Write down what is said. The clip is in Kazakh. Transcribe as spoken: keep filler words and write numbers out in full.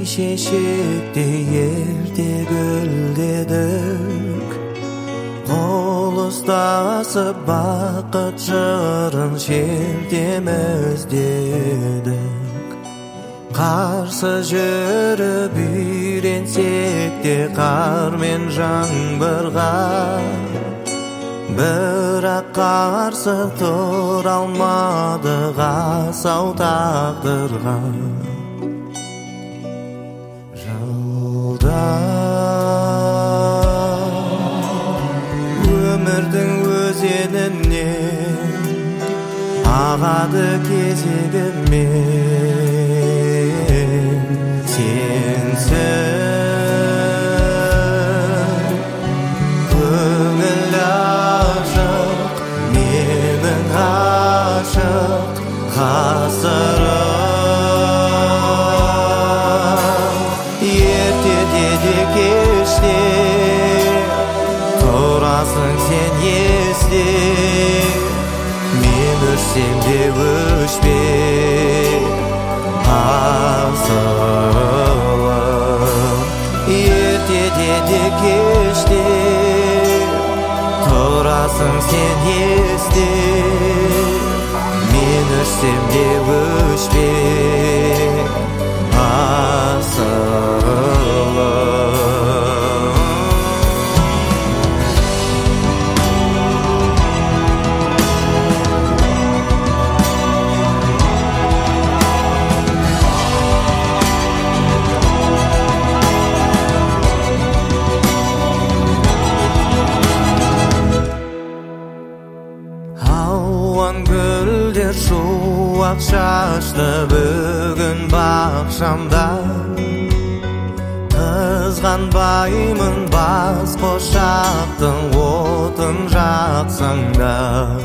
шешекте ерте гүлдедік, қол ұстасып бақыт жырын шертеміз дедік. Қарсы жүріп үйренсек те қар мен жаңбырға, бірақ қарсы тұра алмадық асау тағдырға. Өмірдің өзенінен ағады кезегімен, сенсің көңіл ашық, менің ғашық ғасырым. Ертеде де кеште тұрасың сен есте, мен өшсем де өшпе асылым. Ертеде де кеште тұрасың сен есте, мен өшсем де өшпе асылым. Ауан гүлдер шуақ шашты бүгін бақшамда, қызғанбаймын бас қошақтың отын жақсаңда.